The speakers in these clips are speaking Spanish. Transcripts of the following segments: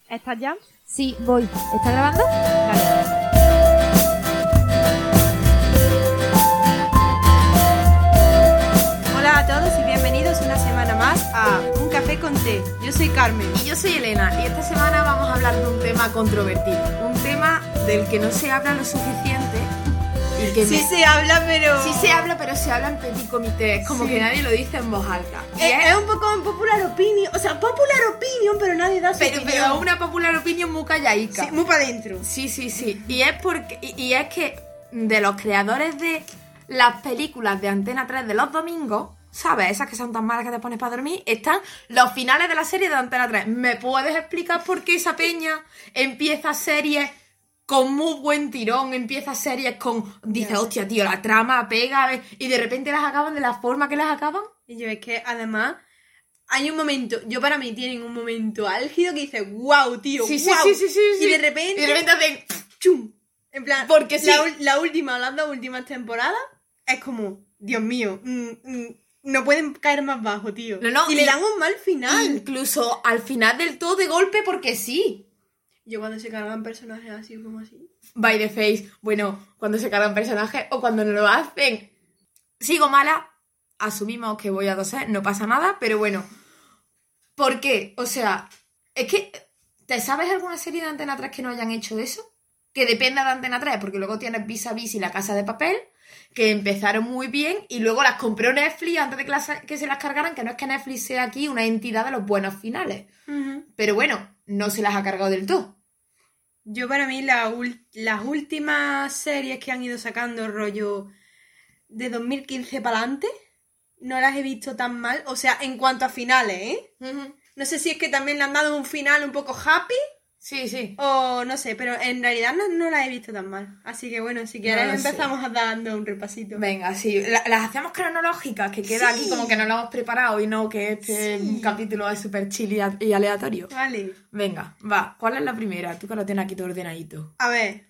¿Estás ya? Sí, voy. ¿Está grabando? Vale. Hola a todos y bienvenidos una semana más a Un Café con Té. Yo soy Carmen. Y yo soy Elena, y esta semana vamos a hablar de un tema controvertido. Un tema del que no se habla lo suficiente. Y que Sí se habla, pero... Sí se habla, pero se habla en petit comité. Es como Sí. que nadie lo dice en voz alta. Y Es un poco en popular opinion. O sea, popular opinion, pero nadie da su pero opinión. una popular opinion muy callaica. Sí, muy para adentro. Sí. Y es porque y es que de los creadores de las películas de Antena 3 de los domingos, ¿sabes? Esas que son tan malas que te pones para dormir, están los finales de la serie de Antena 3. ¿Me puedes explicar por qué esa peña empieza series con muy buen tirón, empieza series con... Dice, hostia, tío, la trama pega, y de repente las acaban de la forma que las acaban? Y yo es que además hay un momento, yo para mí tienen un momento álgido que dice, wow, tío, Sí. Y de repente hacen... ¡chum! En plan, Porque sí. las dos últimas temporadas es como, Dios mío, no pueden caer más bajo, tío. No, y le dan un mal final. Incluso al final del todo de golpe porque sí. Yo cuando se cargan personajes así como así. By the face. Bueno, cuando se cargan personajes o cuando no lo hacen. Sigo mala. Asumimos que voy a toser. No pasa nada. Pero bueno. ¿Por qué? O sea, es que... ¿Te sabes alguna serie de Antena 3 que no hayan hecho eso? Que dependa de Antena 3. Porque luego tienes Vis a Vis y La Casa de Papel. Que empezaron muy bien. Y luego las compró Netflix antes de que se las cargaran. Que no es que Netflix sea aquí una entidad de los buenos finales. Pero bueno, no se las ha cargado del todo. Yo para mí las últimas series que han ido sacando rollo de 2015 para adelante no las he visto tan mal. O sea, en cuanto a finales, ¿eh? No sé si es que también le han dado un final un poco happy Sí. o no sé, pero en realidad no las he visto tan mal. Así que bueno, si quieres empezamos a dando un repasito. Venga, sí. Las hacemos cronológicas, que queda Sí. aquí como que no lo hemos preparado y no que este capítulo es súper chill y aleatorio. Vale. Venga, va. ¿Cuál es la primera? Tú que lo tienes aquí todo ordenadito. A ver.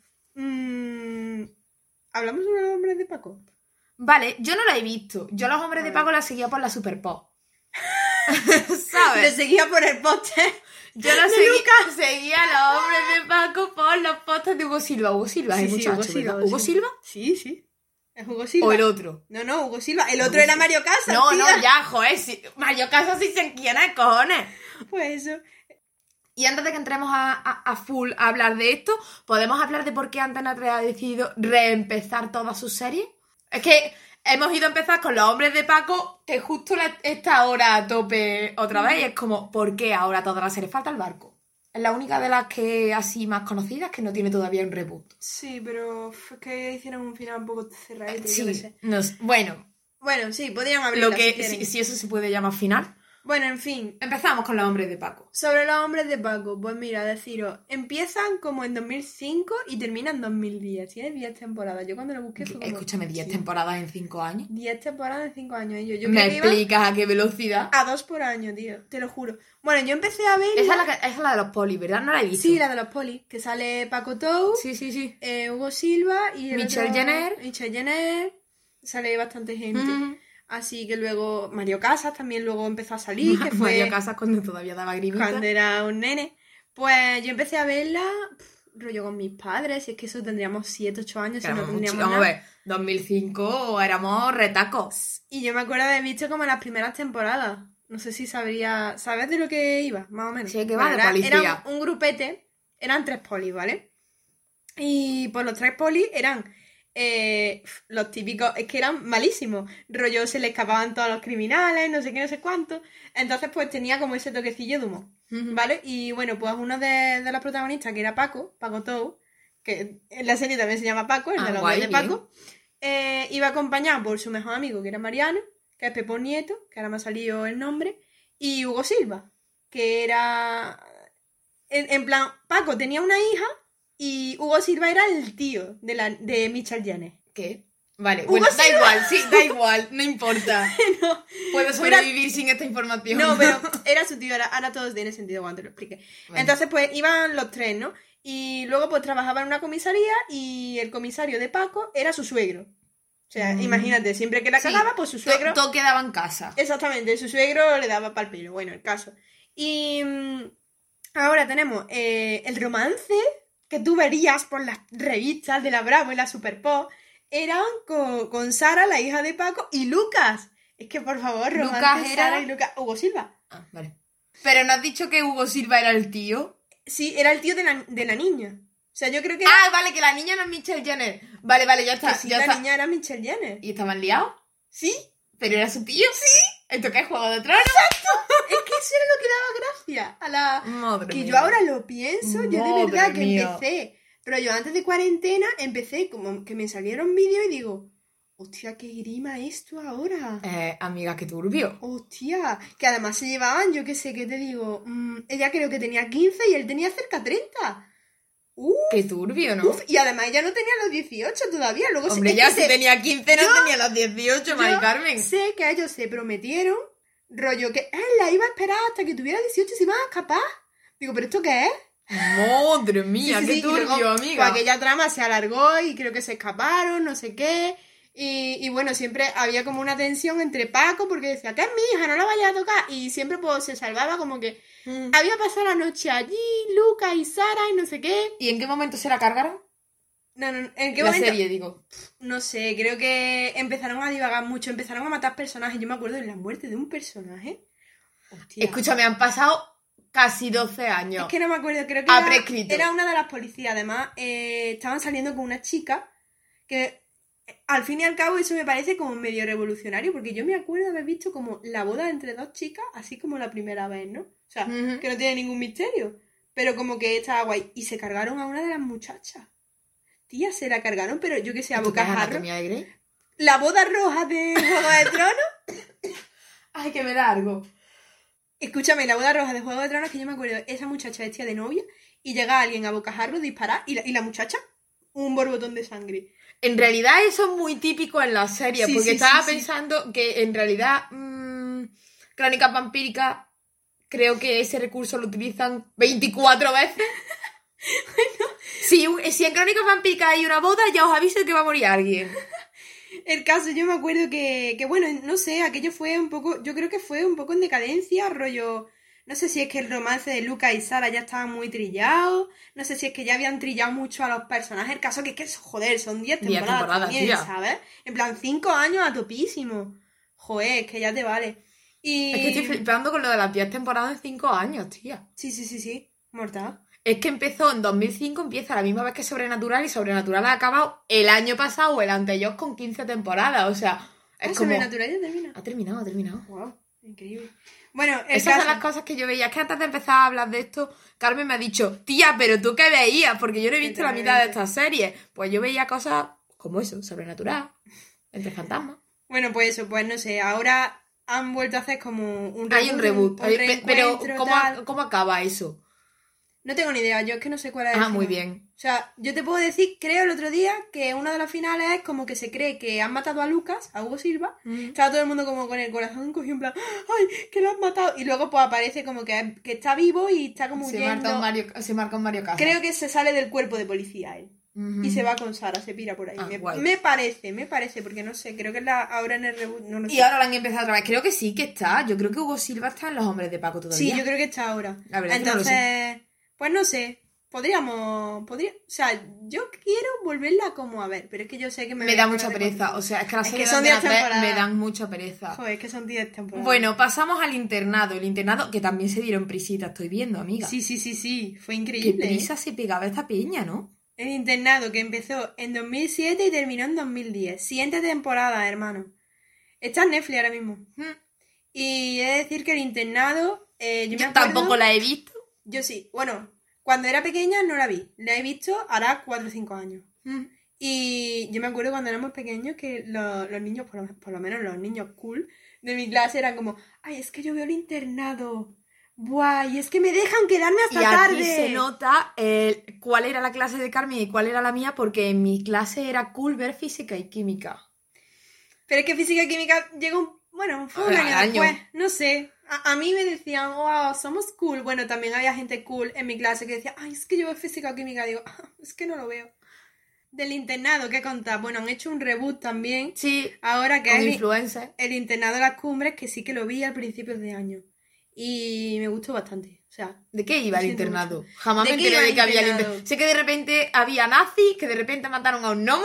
¿Hablamos sobre los hombres de Paco? Vale, yo no la he visto. Yo Los Hombres de Paco la seguía por la Super Pop. Le ¿Sabes? seguía por el póster. Yo la seguía a Los Hombres de Paco por los postes de Hugo Silva. Hugo Silva es el muchacho, ¿verdad? ¿Hugo Silva? Sí. Es Hugo Silva. ¿O el otro? No, Hugo Silva. El otro era Mario Casas. No, tía. ya, joder. Sí. Mario Casas sí sé quién es, cojones. Pues eso. Y antes de que entremos a full a hablar de esto, ¿podemos hablar de por qué Antena 3 ha decidido reempezar todas sus series? Es que hemos ido a empezar con Los Hombres de Paco, que justo está ahora a tope otra vez, y es como, ¿por qué ahora todas las series? Falta El Barco. Es la única de las que así más conocidas que no tiene todavía un reboot. Sí, pero es que hicieron un final un poco cerradito. Sí, yo qué sé. bueno, Bueno, sí, podrían abrirla lo que si quieren. si eso se puede llamar final. Bueno, en fin. Empezamos con Los Hombres de Paco. Sobre los hombres de Paco, pues mira, deciros, empiezan como en 2005 y terminan en 2010. Tiene 10 temporadas. Yo cuando lo busqué fue como... Escúchame, 10 temporadas en 5 años. 10 temporadas en 5 años. Y yo ¿Me creo que iba explicas a qué velocidad? a 2 por año, tío. Te lo juro. Bueno, yo empecé a ver... Esa es la de los polis, ¿verdad? No la he visto. Sí, la de los polis. Que sale Paco Tou, Sí. Hugo Silva y... el Michelle otro- Jenner. Michelle Jenner. Sale bastante gente. Ujú. Así que luego Mario Casas también luego empezó a salir, que fue Mario Casas cuando todavía daba grimita. cuando era un nene. Pues yo empecé a verla, rollo con mis padres, si es que eso tendríamos 7, 8 años, si no tendríamos Vamos a nada. ver, 2005 éramos retacos. Y yo me acuerdo de haber visto como las primeras temporadas. No sé si ¿sabes de lo que iba? Más o menos. Sí, que va de era, policía. Era un grupete, eran 3 polis, ¿vale? Y pues los 3 polis eran... los típicos, es que eran malísimos. Rollo, se le escapaban todos los criminales, no sé qué, no sé cuánto. Entonces, pues tenía como ese toquecillo de humor, ¿vale? Y bueno, pues uno de los protagonistas, que era Paco Tou, que en la serie también se llama Paco, el de los guay, hombres de Paco, iba acompañado por su mejor amigo, que era Mariano, que es Pepón Nieto, que ahora me ha salido el nombre, y Hugo Silva, que era... En plan, Paco tenía una hija. Y Hugo Silva era el tío de Michelle Jenner. ¿Qué? Vale, Hugo bueno, da Silva. igual, sí, da igual, no importa. No, Puedo sobrevivir sin esta información. no, pero era su tío, ahora todo tiene sentido cuando te lo explique. Vale. Entonces, pues iban los 3, ¿no? Y luego, pues trabajaba en una comisaría y el comisario de Paco era su suegro. O sea, imagínate, siempre que la Sí, cagaba, pues su suegro... Todo quedaba en casa. Exactamente, su suegro le daba pal pelo. Bueno, el caso. Y Ahora tenemos el romance que tú verías por las revistas de la Bravo y la Super Pop. Eran con Sara, la hija de Paco, y Lucas. Es que, por favor, romance Lucas era- Sara y Lucas. Hugo Silva. Ah, vale. Pero ¿no has dicho que Hugo Silva era el tío? Sí, era el tío de la niña. O sea, yo creo que era Ah, vale, que la niña no es Michelle Jenner. Vale, ya está. que sí, ya la está. niña era Michelle Jenner. ¿Y estaban liados? ¿Sí? ¿Pero era su tío? Sí. ¿Esto qué es, Juego de Tronos? Es que eso era lo que daba gracia a la... Madre Que mía. yo ahora lo pienso, yo de Madre verdad que mía. empecé, pero yo antes de cuarentena empecé como que me salieron vídeos y digo, hostia, qué grima esto ahora. Amiga, qué turbio. Hostia, que además se llevaban, yo qué sé, ¿qué te digo? Ella creo que tenía 15 y él tenía cerca 30. Qué turbio, ¿no? Uf, y además ella no tenía los 18 todavía. Luego Hombre, es ya que si tenía 15 no yo- tenía los 18, Mari yo Carmen. sé que ellos se prometieron, rollo, que él la iba a esperar hasta que tuviera 18 y se iba a escapar. Digo, ¿pero esto qué es? Madre mía, Sí, sí, qué sí, y luego, turbio, pues, amiga. aquella trama se alargó y creo que se escaparon, no sé qué. Y bueno, siempre había como una tensión entre Paco porque decía, que es mi hija, no la vaya a tocar. Y siempre pues se salvaba como que había pasado la noche allí, Lucas y Sara y no sé qué. ¿Y en qué momento se la cargaron? No, ¿en qué La momento? serie, digo. No sé, creo que empezaron a divagar mucho, empezaron a matar personajes. Yo me acuerdo de la muerte de un personaje. Hostia. Escúchame, han pasado casi 12 años. Es que no me acuerdo, creo que Ha era, prescrito. era una de las policías. Además, estaban saliendo con una chica que, al fin y al cabo, eso me parece como medio revolucionario, porque yo me acuerdo de haber visto como la boda entre dos chicas, así como la primera vez, ¿no? O sea, Ujú. que no tiene ningún misterio, pero como que estaba guay. Y se cargaron a una de las muchachas. Tía, se la cargaron, pero yo que sé, a ¿Esto qué es bocajarro. Anatomía de Grey? La boda roja de Juego de Tronos. Ay, que me da algo. Escúchame, la boda roja de Juego de Tronos, que yo me acuerdo, esa muchacha vestida de novia y llega alguien a bocajarro, disparar y la muchacha, un borbotón de sangre. En realidad eso es muy típico en las series, Sí, porque sí, estaba sí, sí. pensando que en realidad Crónicas Vampíricas creo que ese recurso lo utilizan 24 veces. Si en Crónicas Vampíricas hay una boda, ya os aviso que va a morir alguien. El caso, yo me acuerdo que bueno, no sé, aquello fue un poco, yo creo que fue un poco en decadencia, rollo, no sé si es que el romance de Lucas y Sara ya estaba muy trillado, no sé si es que ya habían trillado mucho a los personajes, el caso que es que, joder, son 10 10 temporadas, temporadas, también, tía. ¿sabes? En plan, 5 años a topísimo. Joder, es que ya te vale. Y... Es que estoy flipando con lo de las 10 temporadas en 5 años, tía. Sí, mortal. Es que empezó en 2005, empieza a la misma vez que Sobrenatural, y Sobrenatural ha acabado el año pasado o el anterior con 15 temporadas. O sea, es como... Sobrenatural ya termina. Ha terminado. Wow, increíble. Bueno, el Esas caso... son las cosas que yo veía. Es que antes de empezar a hablar de esto, Carmen me ha dicho, tía, pero ¿tú qué veías? Porque yo no he visto la mitad de estas series. Pues yo veía cosas como eso, Sobrenatural, Entre Fantasmas. Bueno, pues eso, pues no sé, ahora han vuelto a hacer como un Hay un reboot. un Pero reencuentro, ¿cómo, tal. ¿cómo acaba eso? No tengo ni idea, yo es que no sé cuál es el Ah, muy final. bien. O sea, yo te puedo decir, creo el otro día, que uno de los finales es como que se cree que han matado a Lucas, a Hugo Silva. Estaba todo el mundo como con el corazón cogido en plan, ¡ay, que lo han matado! Y luego pues aparece como que está vivo y está como Se huyendo. marca un Mario Casas. Creo que se sale del cuerpo de policía él. Ujú. Y se va con Sara, se pira por ahí. Ah, guay. me parece, porque no sé, creo que ahora en el reboot no lo sé. Y ahora la han empezado otra vez. Creo que sí que está. Yo creo que Hugo Silva está en Los Hombres de Paco todavía. Sí, yo creo que está ahora. La verdad es que no lo Entonces, pues no sé. O sea, yo quiero volverla como a ver, pero es que yo sé que Me voy a da poner mucha de pereza. contenido. O sea, es que las Es que series son de 10 Antena 3 me temporadas. dan mucha pereza. Joder, es que son 10 temporadas. Bueno, pasamos al internado. El internado que también se dieron prisita, estoy viendo, amiga. Sí, fue Qué increíble. prisa se pegaba esta peña, ¿no? El internado que empezó en 2007 y terminó en 2010. Siguiente temporada, hermano. Está en Netflix ahora mismo. Y he de decir que el internado... yo me Yo acuerdo- tampoco la he visto. Yo sí. Bueno, cuando era pequeña no la vi. La he visto hará 4 o 5 años. Y yo me acuerdo cuando éramos pequeños que los niños, por lo menos los niños cool de mi clase eran como, ay, es que yo veo el internado. Buah, y es que me dejan quedarme Y hasta aquí tarde. se nota cuál era la clase de Carmen y cuál era la mía, porque en mi clase era cool ver física y química. Pero es que física y química llegó fue un Al año año. después, no sé. A mí me decían, wow, somos cool. Bueno, también había gente cool en mi clase que decía, ay, es que yo veo física o química. Digo, es que no lo veo. Del internado, ¿qué contar? Bueno, han hecho un reboot también. Sí, Ahora que con es influencers. el internado de las cumbres, que sí que lo vi al principio de año. y me gustó bastante. O sea, ¿De qué iba lo el siento internado? mucho. Jamás ¿De me qué enteré iba de el que había el internado? internado. Sé que de repente había nazis, que de repente mataron a un gnomo.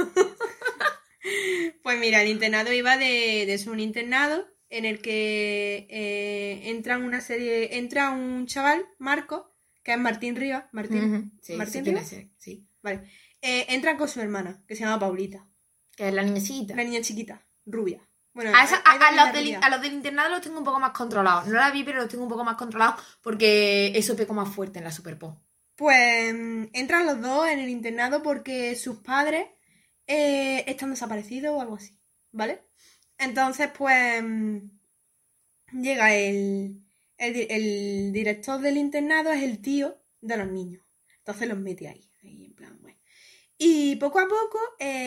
Pues mira, el internado iba de eso, un internado en el que entra un chaval, Marco, que es Martín Rivas, Martín, Sí, sí, ¿Martín quién Rivas? es, sí. Vale. Entra con su hermana, que se llama Paulita, Que es la niñecita. una niña chiquita, rubia. Bueno, A, esa- hay dos a niñas los rubias. a los del internado los tengo un poco más controlados. No la vi, pero los tengo un poco más controlados porque eso pegó más fuerte en la Superpop. Pues entran los dos en el internado porque sus padres están desaparecidos o algo así, ¿vale? Entonces, pues llega el director del internado, es el tío de los niños. Entonces los mete ahí en plan, bueno. Y poco a poco,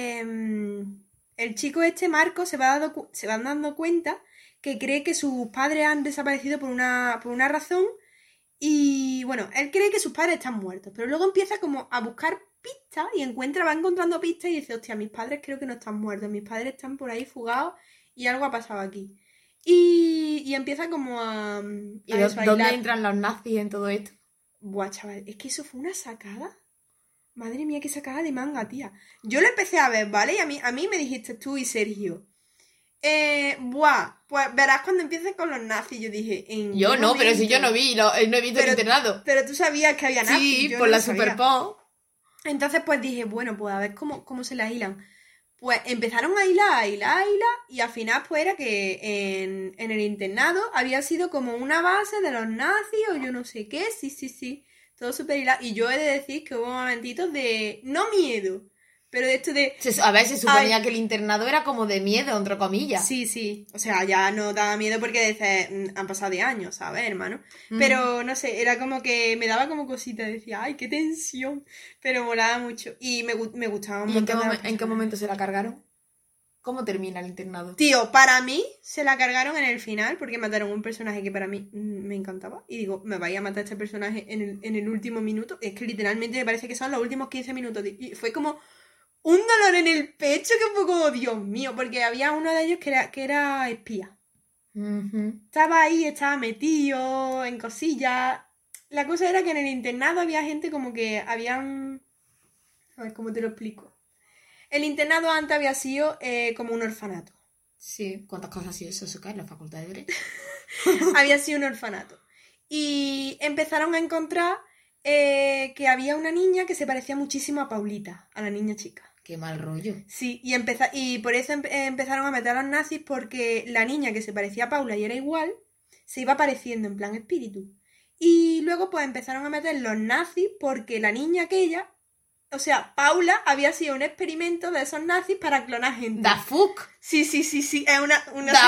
el chico este, Marco, se va dando cuenta que cree que sus padres han desaparecido por una razón. Y bueno, él cree que sus padres están muertos, pero luego empieza como a buscar pistas y va encontrando pistas y dice, hostia, mis padres creo que no están muertos, mis padres están por ahí fugados y algo ha pasado aquí. Y empieza como ¿Y a eso, a dónde hilar. entran los nazis en todo esto? Buah, chaval, es que eso fue una sacada. Madre mía, qué sacada de manga, tía. Yo lo empecé a ver, ¿vale? Y a mí me dijiste tú y Sergio. Pues verás cuando empieces con los nazis. Yo dije, ¿en Yo qué no, pero si momento? yo no he visto el internado. Pero tú sabías que había nazis. Sí, yo por no la lo sabía. Superpop. Entonces, pues dije, bueno, pues a ver cómo se las hilan. Pues empezaron a hilar, y al final, pues era que en el internado había sido como una base de los nazis o yo no sé qué, sí. Todo súper hilado. Y yo he de decir que hubo momentitos de, no miedo, pero de esto de... A ver, se suponía Ay. que el internado era como de miedo, entre comillas. Sí, o sea, ya no daba miedo porque dices, han pasado de años, ¿sabes, hermano? Pero, no sé, era como que me daba como cosita, decía, ay, qué tensión, pero molaba mucho y me gustaba un ¿Y en qué, montón de los en qué personajes. momento se la cargaron? ¿Cómo termina el internado? Tío, para mí se la cargaron en el final porque mataron un personaje que para mí me encantaba y digo, me vaya a matar este personaje en el último minuto, es que literalmente me parece que son los últimos 15 minutos y fue como... un dolor en el pecho que fue como, Dios mío, porque había uno de ellos que era espía. Estaba ahí, estaba metido en cosillas. La cosa era que en el internado había gente como que habían... A ver, ¿cómo te lo explico? El internado antes había sido como un orfanato. Sí, ¿cuántas cosas así eso se cae en la facultad de Derecho? Había sido un orfanato. Y empezaron a encontrar que había una niña que se parecía muchísimo a Paulita, a la niña chica. Qué mal rollo. Sí, y por eso empezaron a meter a los nazis porque la niña que se parecía a Paula y era igual, se iba apareciendo en plan espíritu. Y luego pues empezaron a meter los nazis porque la niña aquella, o sea, Paula había sido un experimento de esos nazis para clonar gente. ¡Da fuck! Sí, es una The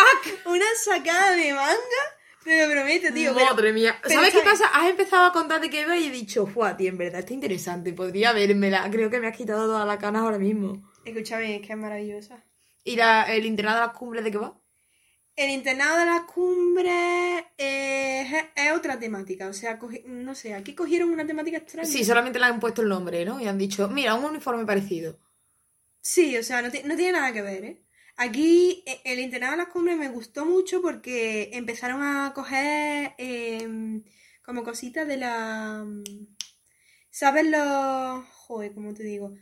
sacada de manga, te lo prometo, tío. Madre mía. pero ¿Sabes qué está bien. pasa? Has empezado a contar de qué iba y he dicho, ¡fua, tío, en verdad está interesante! Podría vérmela. Creo que me has quitado todas las canas ahora mismo. Escúchame, es que es maravillosa. ¿Y el internado de las cumbres de qué va? El internado de las cumbres es otra temática, o sea, no sé, aquí cogieron una temática extraña. Sí, solamente le han puesto el nombre, ¿no? Y han dicho, mira, un uniforme parecido. Sí, o sea, no tiene nada que ver, ¿eh? Aquí el internado de las cumbres me gustó mucho porque empezaron a coger como cositas de la... ¿Sabes los...? Joder, ¿cómo te digo?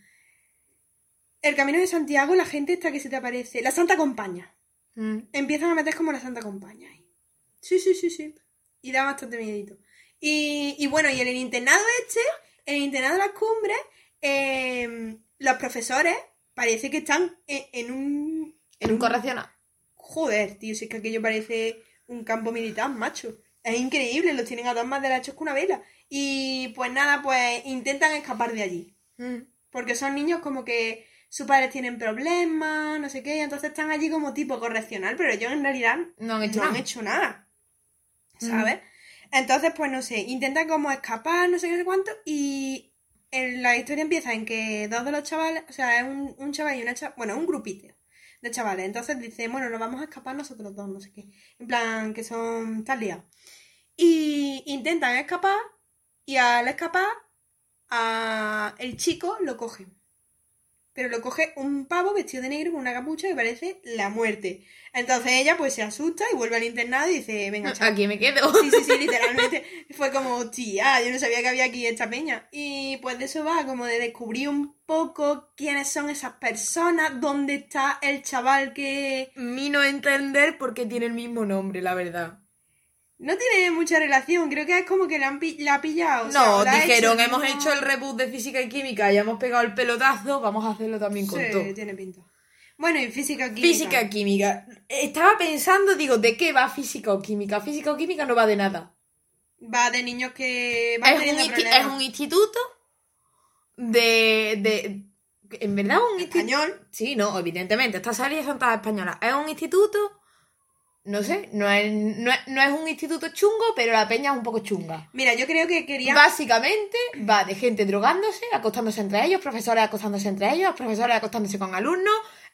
El Camino de Santiago, la gente esta que se te aparece... La Santa Compañía. Empiezan a meter como la Santa Compañía ahí. Sí. Y da bastante miedito. Y bueno, y en el internado en el internado de las cumbres, los profesores parece que están en un... ¿En un correccional? Joder, tío, si es que aquello parece un campo militar, macho. Es increíble, los tienen a dos más derechos que una vela. Y pues nada, pues intentan escapar de allí. Porque son niños como que sus padres tienen problemas, no sé qué, y entonces están allí como tipo correccional, pero ellos en realidad No han hecho nada. ¿Sabes? Entonces, pues no sé, intentan como escapar, no sé qué, no sé cuánto, y la historia empieza en que dos de los chavales, o sea, es un chaval y una chaval, bueno, un grupito de chavales, entonces dice, bueno, nos vamos a escapar nosotros dos, no sé qué, en plan, que son tal liados. Y intentan escapar, y al escapar, el chico lo cogen. pero lo coge un pavo vestido de negro con una capucha que parece la muerte. Entonces ella pues se asusta y vuelve al internado y dice, venga, chao. Aquí me quedo. Sí, literalmente. Fue como, tía, yo no sabía que había aquí esta peña. Y pues de eso va, como de descubrir un poco quiénes son esas personas, dónde está el chaval que... Mi no entender por qué tiene el mismo nombre, la verdad. No tiene mucha relación, creo que es como que la ha pillado. O sea, No, la ha dijeron, hecho, hemos no- hecho el reboot de Física y Química y hemos pegado el pelotazo, vamos a hacerlo también con todo. Sí, tiene pinta. Bueno, y física química. Física y Química. Estaba pensando, digo, ¿de qué va Física o Química? Física o Química no va de nada. Va de niños que van teniendo Es problemas. un instituto de... En verdad un instituto... Español. Sí, no, evidentemente, estas series son todas españolas. Es un instituto... No sé, no es un instituto chungo, pero la peña es un poco chunga. Mira, yo creo que quería... Básicamente va de gente drogándose, acostándose entre ellos, profesores acostándose entre ellos, profesores acostándose con alumnos,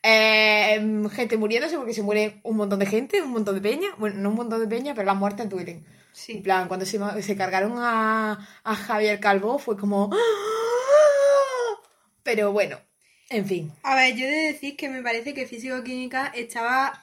gente muriéndose porque se muere un montón de gente, un montón de peña. Bueno, no un montón de peña, pero las muertes duelen. Sí. En plan, cuando se cargaron a Javier Calvo fue como... ¡ah! Pero bueno, en fin. A ver, yo he de decir que me parece que físico-química estaba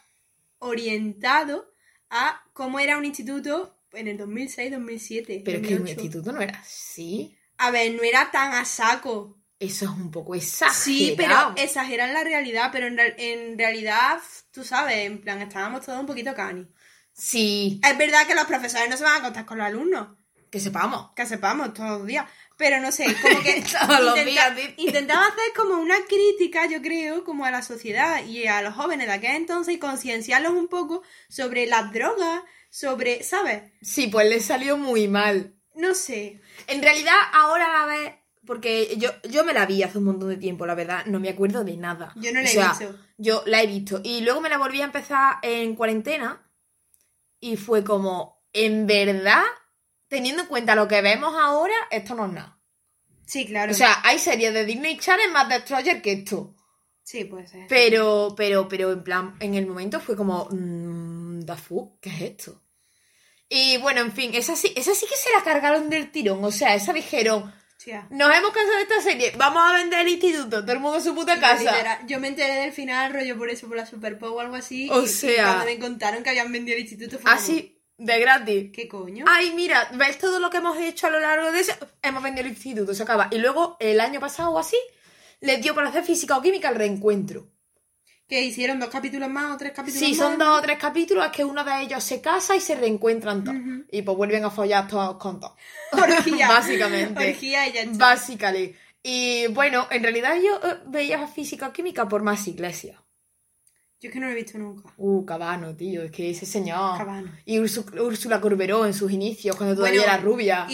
orientado a cómo era un instituto en el 2006, 2007, Pero es que un 2008. instituto no era así. A ver, no era tan a saco. Eso es un poco exagerado. Sí, pero exageran la realidad, pero en realidad, tú sabes, en plan, estábamos todos un poquito cani. Sí, Es verdad que los profesores no se van a acostar con los alumnos, que sepamos. que sepamos todos los días, pero no sé, como que Todos los días, dice. intentaba hacer como una crítica, yo creo, como a la sociedad y a los jóvenes de aquel entonces y concienciarlos un poco sobre las drogas, sobre, ¿sabes? Sí, pues le salió muy mal. No sé. En realidad, ahora la ves... Porque yo me la vi hace un montón de tiempo, la verdad. No me acuerdo de nada. Yo no la O he sea, visto. Yo la he visto. Y luego me la volví a empezar en cuarentena. Y fue como, en verdad, teniendo en cuenta lo que vemos ahora, esto no es nada. Sí, claro. O sea, hay series de Disney Channel más Destroyer que esto. sí, puede ser. Pero en plan, en el momento fue como, the fuck, ¿qué es esto? Y bueno, en fin, esa sí que se la cargaron del tirón. O sea, esa dijeron, Tía. nos hemos cansado de esta serie, vamos a vender el instituto, todo el mundo a su puta casa. Literal, yo me enteré del final, rollo por eso, por la Super Pop o algo así. O y sea- cuando me contaron que habían vendido el instituto fue como, Así, de gratis. ¿qué coño? Ay, mira, ¿ves todo lo que hemos hecho a lo largo de eso? Hemos vendido el instituto, se acaba. Y luego, el año pasado o así, les dio por hacer física o química el reencuentro. Que hicieron 2 capítulos más o 3 capítulos Sí, más. son 2 o 3 capítulos, es que uno de ellos se casa y se reencuentran todos. Ujú. Y pues vuelven a follar todos con todos. Orgía. Básicamente. Orgía y ya está. Básicamente. Y bueno, en realidad yo veía física o química por más Iglesias. Yo es que no lo he visto nunca. Cabano, tío, es que ese señor. Cabano. Y Úrsula Corberó en sus inicios, cuando todavía Bueno, era rubia.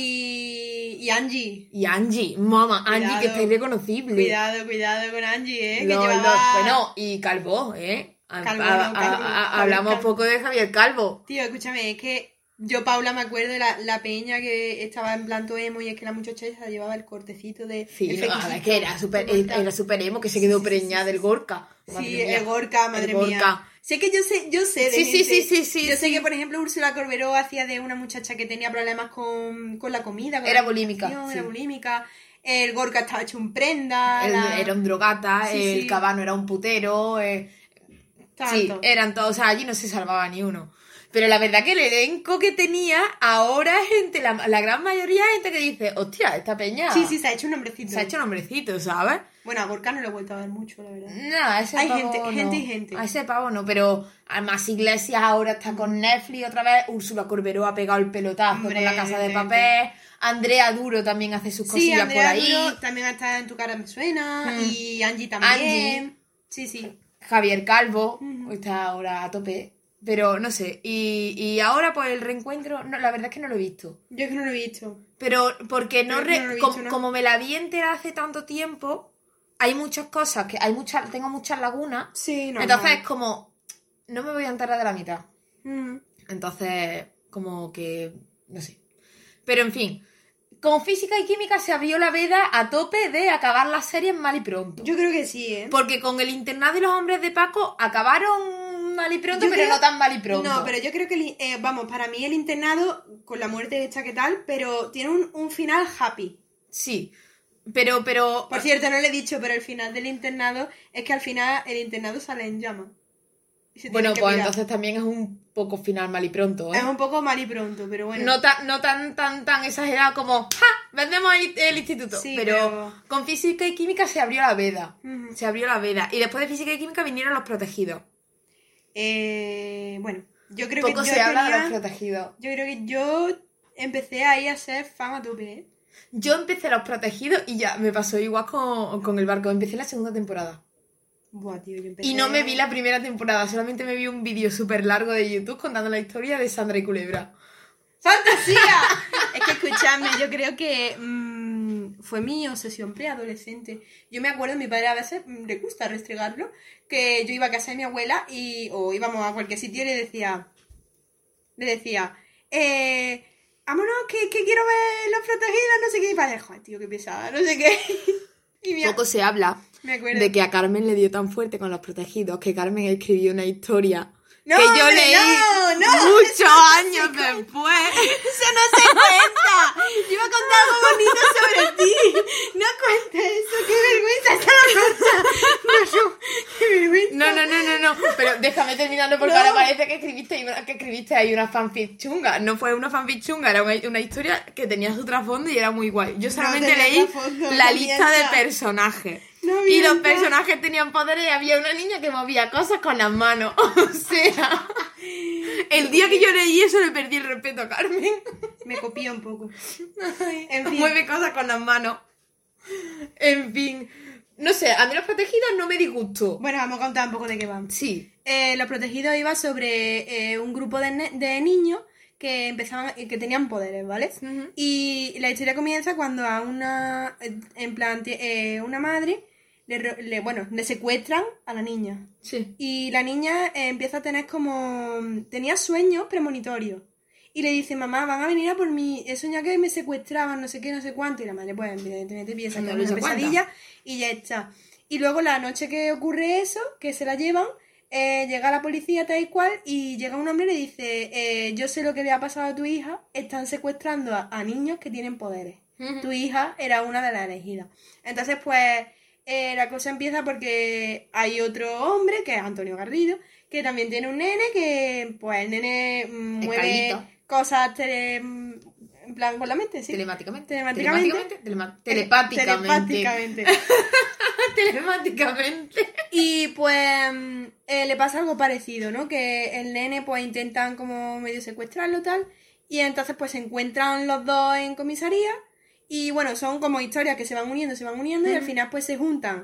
Y Angie. Y Angie, mamá, Angie, Cuidado. que está irreconocible. Cuidado con Angie, que Lo- llevaba... Bueno, y Calvo, ¿eh? Calvo, no, Calvo. Hablamos Calvo. poco de Javier Calvo. Tío, escúchame, es que yo, Paula, me acuerdo de la peña que estaba en plan todo emo y es que la muchacha esa llevaba el cortecito de... Sí, el no, flequillito, es que era super emo, que se quedó preñada del Gorka. Madre Sí, mía. el Gorka, madre El Gorka. mía. Sé que yo sé de Sí, sí, gente. sí, Yo sé sí. que, por ejemplo, Úrsula Corberó hacía de una muchacha que tenía problemas con la comida. con Era la bulímica, alimentación, Era sí. bulímica. El Gorka estaba hecho un prenda. Era un drogata, Sí, el sí. Cabano era un putero. Sí, Tanto. eran todos, o sea, allí no se salvaba ni uno. Pero la verdad que el elenco que tenía ahora es gente, la gran mayoría es gente que dice, hostia, esta peña Sí, se ha hecho un nombrecito. se ha hecho nombrecito, ¿sabes? Bueno, a Gorka no lo he vuelto a ver mucho, la verdad. No, a ese Hay pavo gente- no. gente y gente. A ese pavo no, pero además Iglesias ahora está con Netflix otra vez, Úrsula Corberó ha pegado el pelotazo Hombre, con La Casa de evidentemente. Papel, Andrea Duro también hace sus Sí, cosillas Andrea por ahí, Duro también está en Tu cara me suena. Mm. Y Angie también. Angie. Sí, sí. Javier Calvo Ujú. está ahora a tope, pero no sé, y ahora pues el reencuentro, no, la verdad es que no lo he visto. Yo es que no lo he visto. Pero porque no, Pero es que no lo he visto, ¿no? como me la vi entera hace tanto tiempo, hay muchas cosas que tengo muchas lagunas. Sí, no. Entonces es como, no me voy a enterar de la mitad. Mm. Entonces, como que, no sé. Pero en fin, con física y química se abrió la veda a tope de acabar las series mal y pronto. Yo creo que sí, ¿eh? Porque con el internado y los hombres de Paco acabaron mal y pronto, Yo pero creo- no tan mal y pronto. No, pero yo creo que, vamos, para mí el internado, con la muerte esta que tal, pero tiene un final happy. Sí. Pero... Por cierto, no le he dicho, pero el final del internado es que al final el internado sale en llamas. Y se Bueno, tiene que pues pirar. entonces también es un poco final mal y pronto, ¿eh? Es un poco mal y pronto, pero bueno. No tan exagerado como ¡ja! Vendemos el instituto. Sí, pero con física y química se abrió la veda. Ujú. Se abrió la veda. Y después de física y química vinieron los protegidos. Bueno, yo creo Poco que se habla de los protegidos. Yo creo que yo empecé ahí a ser fan a tope, ¿eh? Yo empecé los protegidos y ya me pasó igual con el barco. Empecé la segunda temporada. Buah, tío, yo empecé... Y no me vi la primera temporada. Solamente me vi un vídeo súper largo de YouTube contando la historia de Sandra y Culebra. ¡Fantasía! Es que escuchadme, yo creo que fue mi obsesión preadolescente. Yo me acuerdo, mi padre a veces le gusta restregarlo, que yo iba a casa de mi abuela o íbamos a cualquier sitio y le decía, vámonos, que quiero ver Los Protegidos, no sé qué. Y mi padre, joder, tío, qué pesada, no sé qué. Y Poco se habla me acuerdo. de que a Carmen le dio tan fuerte con los protegidos que Carmen escribió una historia No, que yo hombre, leí no, muchos eso no años se cuenta. después. ¡Eso no se cuenta! Yo iba a contar algo bonito sobre ti. No cuentes eso, qué vergüenza, eso no cuenta. No, qué vergüenza. No. Pero déjame terminarlo porque No. ahora parece que escribiste ahí una fanfic chunga. No fue una fanfic chunga, era una historia que tenía su trasfondo y era muy guay. Yo solamente tenía leí trasfondo, la no lista de mientas. personajes. No Y los mientas. personajes tenían poderes y había una niña que movía cosas con las manos. O sea, el día que yo leí eso le perdí el respeto a Carmen. Me copié un poco. En fin. Mueve cosas con las manos. En fin. No sé, a mí Los Protegidos no me disgustó. Bueno, vamos a contar un poco de qué van. Sí. Los Protegidos iba sobre un grupo de niños que empezaban, que tenían poderes, ¿vale? Ujú. Y la historia comienza cuando a una, en plan, una madre le secuestran a la niña. Sí. Y la niña empieza a tener tenía sueños premonitorios. Y le dice, mamá, van a venir a por mí. He soñado que me secuestraban, no sé qué, no sé cuánto. Y la madre, pues, evidentemente piensa que No es le una echa cuenta. pesadilla y ya está. Y luego la noche que ocurre eso, que se la llevan, llega la policía tal y cual y llega un hombre y le dice, yo sé lo que le ha pasado a tu hija, están secuestrando a niños que tienen poderes. Ujú. Tu hija era una de las elegidas. Entonces, pues, la cosa empieza porque hay otro hombre, que es Antonio Garrido, que también tiene un nene que, pues, el nene mueve calvito. cosas en plan con la mente, sí. Telemáticamente. Telemáticamente. Telepáticamente. Telemáticamente. Y pues le pasa algo parecido, ¿no? Que el nene pues intentan como medio secuestrarlo tal. Y entonces pues se encuentran los dos en comisaría. Y bueno, son como historias que se van uniendo y al final pues se juntan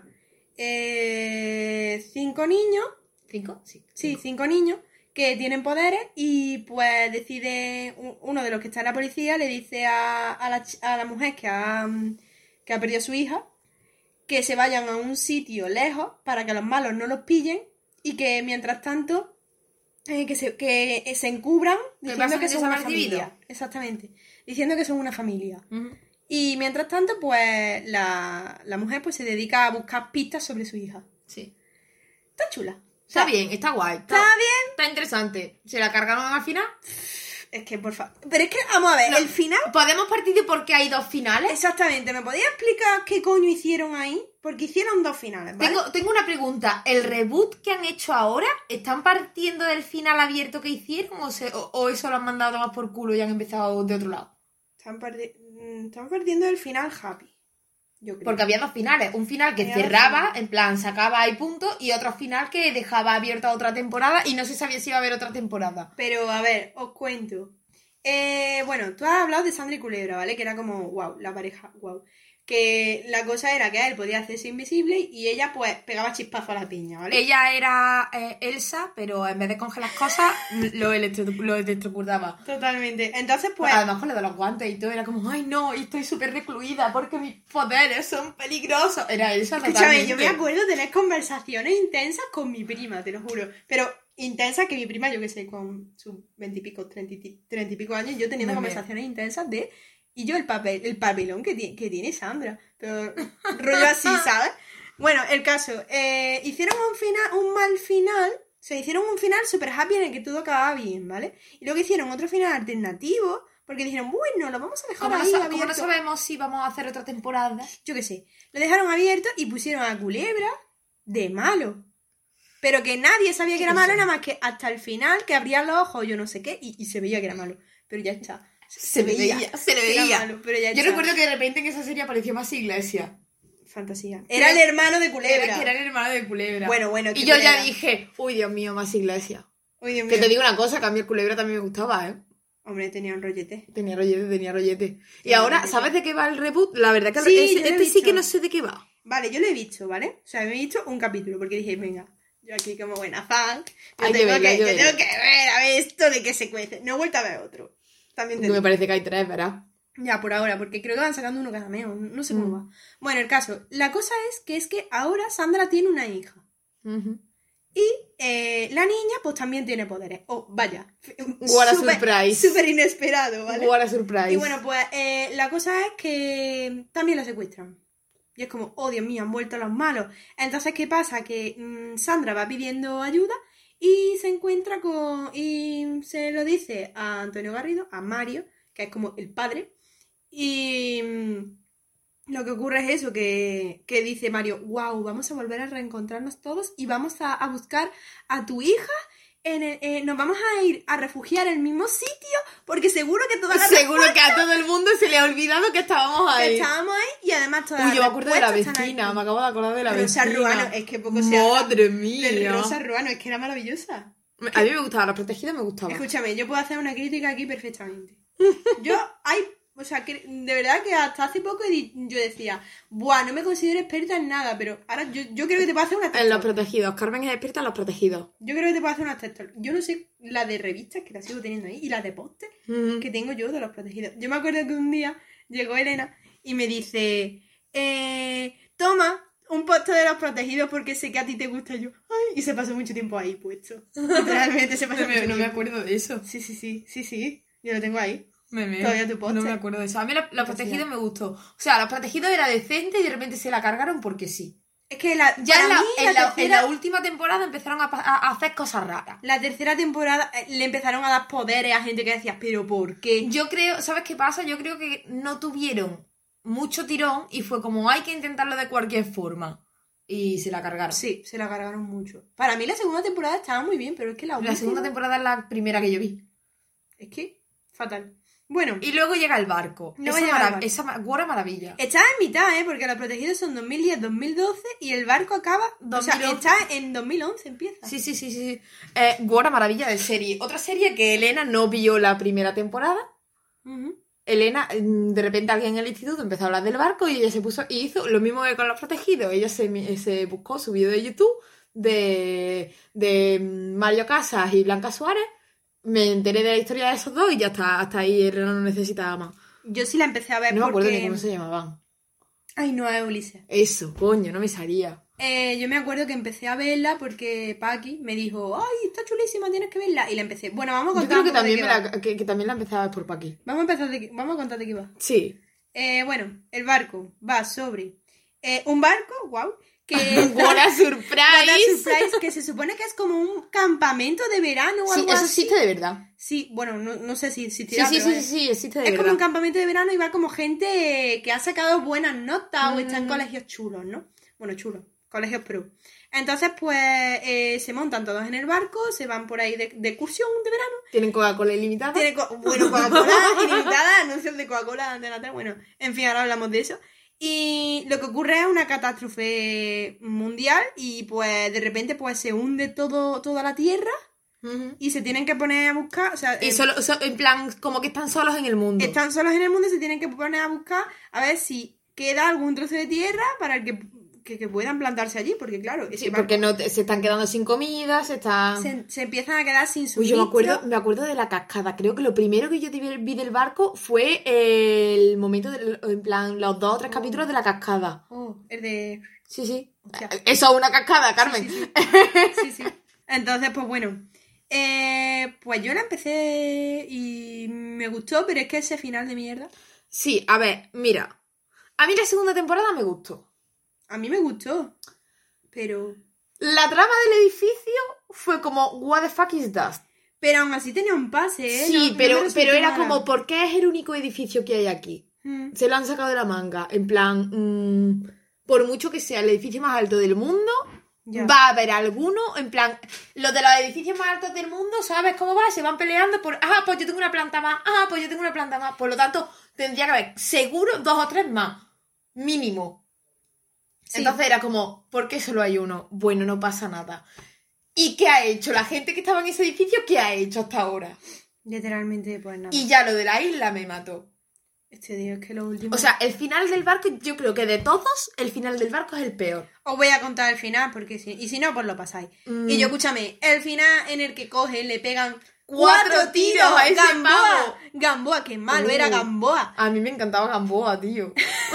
5 niños. ¿5? Sí. Sí, 5 niños que tienen poderes y pues decide uno de los que está en la policía le dice a la mujer que ha perdido a su hija que se vayan a un sitio lejos para que los malos no los pillen y que mientras tanto que se encubran diciendo pasan que son una desapercibidos. familia. Exactamente, diciendo que son una familia. Ujú. Y mientras tanto pues la mujer pues se dedica a buscar pistas sobre su hija. Sí. Está chula. Está bien, está guay. Está bien. Está interesante. ¿Se la cargaron al final? Es que, por favor. Pero es que, vamos a ver, No. el final. ¿Podemos partir de por qué hay 2 finales? Exactamente, ¿me podías explicar qué coño hicieron ahí? Porque hicieron 2 finales, ¿vale? Tengo una pregunta. ¿El reboot que han hecho ahora están partiendo del final abierto que hicieron o eso lo han mandado más por culo y han empezado de otro lado? Están perdiendo el final happy. Yo creo. Porque había 2 finales. Un final que Había cerraba, en plan, sacaba ahí punto, y otro final que dejaba abierta otra temporada y no se sabía si iba a haber otra temporada. Pero, a ver, os cuento. Bueno, tú has hablado de Sandra y Culebra, ¿vale? Que era como, wow, la pareja, wow. Que la cosa era que él podía hacerse invisible y ella, pues, pegaba chispazo a la piña, ¿vale? Ella era Elsa, pero en vez de congelar cosas, lo electrocutaba. Totalmente. Entonces, pues... Además con lo de los guantes y todo, era como, ay no, estoy súper recluida porque mis poderes son peligrosos. Era Elsa Escúchame, totalmente. yo me acuerdo de tener conversaciones intensas con mi prima, te lo juro. Pero intensas que mi prima, yo qué sé, con sus 20 y pico, 30 y pico años, yo teniendo Muy bien. conversaciones intensas de... Y yo el papelón que tiene Sandra. Pero rollo así, ¿sabes? Bueno, el caso. Hicieron un mal final. O sea, hicieron un final super happy en el que todo acababa bien, ¿vale? Y luego hicieron otro final alternativo Porque dijeron, bueno, lo vamos a dejar Como ahí como no abierto. sabemos si vamos a hacer otra temporada. Yo qué sé. Lo dejaron abierto y pusieron a Culebra de malo. Pero que nadie sabía que era malo, nada más que hasta el final, que abrían los ojos, yo no sé qué, y se veía que era malo. Pero ya está. Se le veía. que era malo, pero ya Yo está. recuerdo que de repente en esa serie apareció más Iglesia. Fantasía. Era el hermano de Culebra. Era el hermano de Culebra. Bueno, Y que yo ya Culebra. dije, uy, Dios mío, más Iglesia. Uy, Dios Que mío. te digo una cosa, que a mí el Culebra también me gustaba, ¿eh? Hombre, tenía un rollete. Tenía rollete. Y Tenía ahora, rollete. ¿sabes de qué va el reboot? La verdad que Sí, yo lo he este sí visto. que no sé de qué va. Vale, yo lo he visto, ¿vale? O sea, me he visto un capítulo porque dije, venga, yo aquí como buena fan, yo Hay que tengo verla, hay que yo verla. tengo que ver a ver esto de qué se cuece. No he vuelto a ver otro. También te Que me digo. parece que hay 3, ¿verdad? Ya, por ahora, porque creo que van sacando uno cada mes, no sé cómo va. Bueno, el caso, la cosa es que ahora Sandra tiene una hija. Ujú. Y la niña, pues también tiene poderes. Oh, vaya. What a surprise. Súper inesperado, ¿vale? What a surprise. Y bueno, pues la cosa es que también la secuestran. Y es como, oh Dios mío, han vuelto los malos. Entonces, ¿qué pasa? Que Sandra va pidiendo ayuda y se encuentra con... Y se lo dice a Antonio Garrido, a Mario, que es como el padre. Y lo que ocurre es eso, que dice Mario, wow, vamos a volver a reencontrarnos todos y vamos a buscar a tu hija. Nos vamos a ir a refugiar en el mismo sitio porque seguro que todas las Seguro que a todo el mundo se le ha olvidado que estábamos que ahí. estábamos ahí y además todas Uy, las yo me acuerdo de la respuestas están vecina, ahí. me acabo de acordar de la Rosa vecina. Ruano, es que poco se habla Madre de mía. Rosa Ruano, es que era maravillosa. A mí me gustaba, la protegida me gustaba. Escúchame, yo puedo hacer una crítica aquí perfectamente. O sea, que de verdad que hasta hace poco yo decía, buah, no me considero experta en nada, pero ahora yo creo que te puedo hacer una En los test. protegidos, Carmen es experta en los protegidos. Yo creo que te puedo hacer una test. Yo no sé la de revistas, que la sigo teniendo ahí, y la de póster que tengo yo de los protegidos. Yo me acuerdo que un día llegó Elena y me dice, toma un póster de los protegidos porque sé que a ti te gusta. Y yo, ay, y se pasó mucho tiempo ahí puesto. Literalmente se pasó mucho tiempo. No me acuerdo de eso. Sí, yo lo tengo ahí. Meme. Todavía tu póster. No me acuerdo de eso. A mí los protegidos me gustó. O sea, los protegidos era decente y de repente se la cargaron porque sí. Es que Ya para mí, en la última temporada empezaron a hacer cosas raras. la tercera temporada le empezaron a dar poderes a gente que decía, pero ¿por qué? Yo creo, ¿sabes qué pasa? Yo creo que no tuvieron mucho tirón y fue como hay que intentarlo de cualquier forma. Y se la cargaron. Sí, se la cargaron mucho. Para mí la segunda temporada estaba muy bien, pero es que la última... La segunda temporada es la primera que yo vi. Es que, fatal. Bueno, Y luego llega el barco. Luego llega el barco. Esa guara maravilla. está en mitad, porque los protegidos son 2010-2012 y el barco acaba... O sea, 2011. está en 2011, empieza. Sí. Guara maravilla de serie. Otra serie que Elena no vio la primera temporada. Ujú. Elena, de repente alguien en el instituto empezó a hablar del barco y ella se puso y hizo lo mismo que con los protegidos. Ella se buscó su vídeo de YouTube de Mario Casas y Blanca Suárez. Me enteré de la historia de esos dos y ya está, hasta ahí Elena no necesitaba más. Yo sí la empecé a ver No me acuerdo porque... ni cómo se llamaban. Ay, no, es Ulises. Eso, coño, no me salía. Yo me acuerdo que empecé a verla porque Paqui me dijo, ay, está chulísima, tienes que verla. Y la empecé. Bueno, vamos a Yo contar creo que un poco de también, qué va. que también la empezaba a ver por Paqui. Vamos a contar de qué va. Sí. Bueno, el barco va sobre un barco, wow, que... What a What a surprise. surprise, que se supone que es como un campamento de verano o Sí, algo eso así. existe de verdad. Sí, bueno, no sé si Sí, existirá, sí, pero sí, vaya. sí, existe de Es como un verdad. campamento de verano y va como gente que ha sacado buenas notas o está en Mm. colegios chulos, ¿no? Bueno, chulos, colegios pro. Entonces, pues, se montan todos en el barco, se van por ahí de excursión de verano. Tienen Coca-Cola ilimitada. Tiene bueno, Coca-Cola ilimitada, anuncios de Coca-Cola de la tele. Bueno, en fin, ahora hablamos de eso. Y lo que ocurre es una catástrofe mundial y pues de repente pues se hunde toda la tierra Ujú. y se tienen que poner a buscar, o sea, Y solo, en plan, como que están solos en el mundo. están solos en el mundo y se tienen que poner a buscar a ver si queda algún trozo de tierra para el que puedan plantarse allí, porque claro, ese Sí, barco porque no se están quedando sin comida, se están... se empiezan a quedar sin Uy, suministro. yo me acuerdo de la cascada. Creo que lo primero que yo vi del barco fue el momento, en plan, los 2 o 3 capítulos de la cascada. Oh, el de... Sí. Hostia. Eso es una cascada, Carmen. Sí. Entonces, pues bueno. Pues yo la empecé y me gustó, pero es que ese final de mierda. Sí, a ver, mira. A mí la segunda temporada me gustó. A mí me gustó. Pero. La trama del edificio fue como, what the fuck is that? Pero aún así tenía un pase, ¿eh? Sí, No pero me resultó era mala. como, ¿por qué es el único edificio que hay aquí? Se lo han sacado de la manga. En plan, por mucho que sea el edificio más alto del mundo, Ya. va a haber alguno, en plan, los de los edificios más altos del mundo, ¿sabes cómo va? Se van peleando por, pues yo tengo una planta más, pues yo tengo una planta más. Por lo tanto, tendría que haber seguro 2 o 3 más, mínimo. Sí. Entonces era como, ¿por qué solo hay uno? Bueno, no pasa nada. ¿Y qué ha hecho? La gente que estaba en ese edificio, ¿qué ha hecho hasta ahora? Literalmente, pues nada. Y ya lo de la isla me mató. Este día es que lo último... O sea, el final del barco, yo creo que de todos, el final del barco es el peor. Os voy a contar el final, porque si... Y si no, pues lo pasáis. Mm. Y yo, escúchame, el final en el que cogen, le pegan 4 4 tiros a ese Gamboa. pavo. Gamboa, qué malo era Gamboa. A mí me encantaba Gamboa, tío.